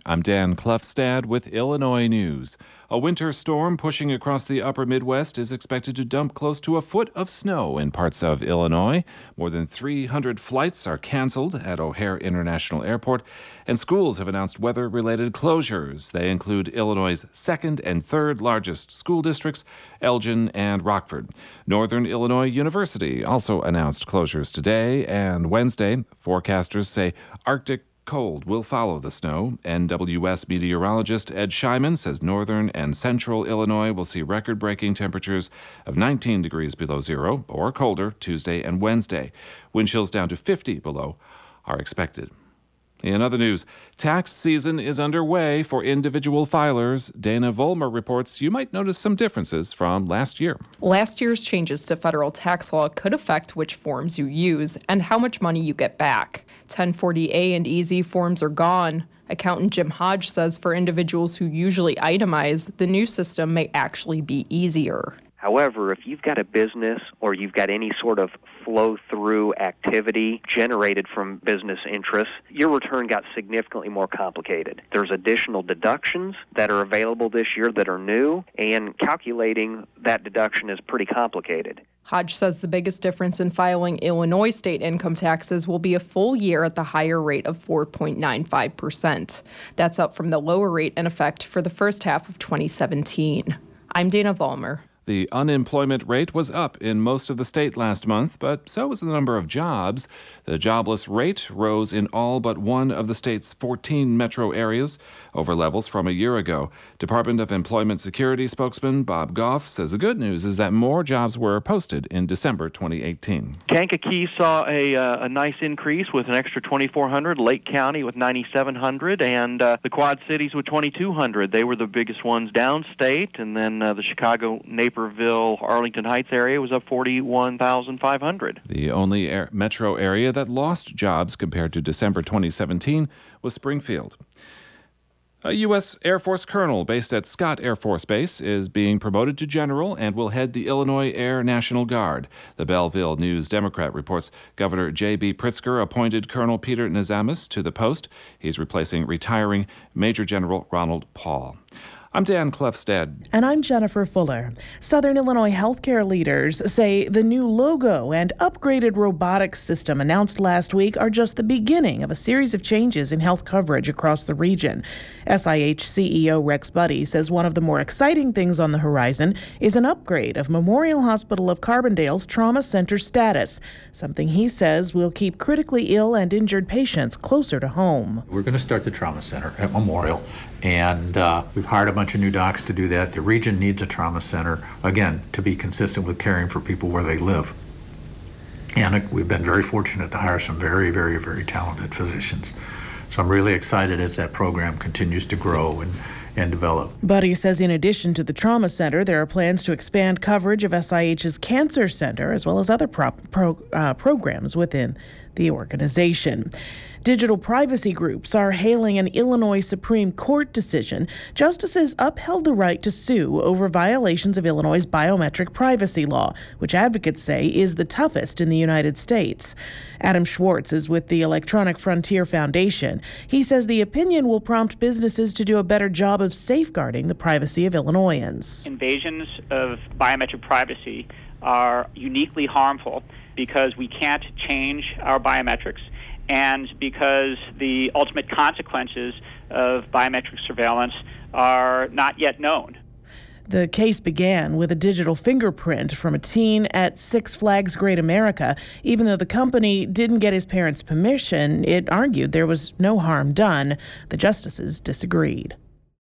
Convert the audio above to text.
I'm Dan Klefstad with Illinois News. A winter storm pushing across the upper Midwest is expected to dump close to a foot of snow in parts of Illinois. More than 300 flights are canceled at O'Hare International Airport, and schools have announced weather-related closures. They include Illinois' second and third largest school districts, Elgin and Rockford. Northern Illinois University also announced closures today and Wednesday. Forecasters say Arctic cold will follow the snow. NWS meteorologist Ed Scheiman says northern and central Illinois will see record-breaking temperatures of 19 degrees below zero or colder Tuesday and Wednesday. Wind chills down to 50 below are expected. In other news, tax season is underway for individual filers. Dana Vollmer reports you might notice some differences from last year. Last year's changes to federal tax law could affect which forms you use and how much money you get back. 1040A and EZ forms are gone. Accountant Jim Hodge says for individuals who usually itemize, the new system may actually be easier. However, if you've got a business or you've got any sort of flow-through activity generated from business interests, your return got significantly more complicated. There's additional deductions that are available this year that are new, and calculating that deduction is pretty complicated. Hodge says the biggest difference in filing Illinois state income taxes will be a full year at the higher rate of 4.95%. That's up from the lower rate in effect for the first half of 2017. I'm Dana Vollmer. The unemployment rate was up in most of the state last month, but so was the number of jobs. The jobless rate rose in all but one of the state's 14 metro areas, over levels from a year ago. Department of Employment Security spokesman Bob Goff says the good news is that more jobs were posted in December 2018. Kankakee saw a nice increase with an extra 2,400, Lake County with 9,700, and the Quad Cities with 2,200. They were the biggest ones downstate, and then the Chicago, Naperville, Arlington Heights area was up 41,500. The only metro area that lost jobs compared to December 2017 was Springfield. A U.S. Air Force colonel based at Scott Air Force Base is being promoted to general and will head the Illinois Air National Guard. The Belleville News-Democrat reports Governor J.B. Pritzker appointed Colonel Peter Nazamus to the post. He's replacing retiring Major General Ronald Paul. I'm Dan Klefstad. And I'm Jennifer Fuller. Southern Illinois healthcare leaders say the new logo and upgraded robotics system announced last week are just the beginning of a series of changes in health coverage across the region. SIH CEO Rex Budde says one of the more exciting things on the horizon is an upgrade of Memorial Hospital of Carbondale's trauma center status, something he says will keep critically ill and injured patients closer to home. We're going to start the trauma center at Memorial, and we've hired a bunch of new docs to do that. The region needs a trauma center, again, to be consistent with caring for people where they live. And we've been very fortunate to hire some very, very, very talented physicians. So I'm really excited as that program continues to grow and develop. Budde says in addition to the trauma center, there are plans to expand coverage of SIH's cancer center as well as other programs within the organization. Digital privacy groups are hailing an Illinois Supreme Court decision. Justices upheld the right to sue over violations of Illinois' biometric privacy law, which advocates say is the toughest in the United States. Adam Schwartz is with the Electronic Frontier Foundation. He says the opinion will prompt businesses to do a better job of safeguarding the privacy of Illinoisans. Invasions of biometric privacy are uniquely harmful because we can't change our biometrics, and because the ultimate consequences of biometric surveillance are not yet known. The case began with a digital fingerprint from a teen at Six Flags Great America. Even though the company didn't get his parents' permission, it argued there was no harm done. The justices disagreed.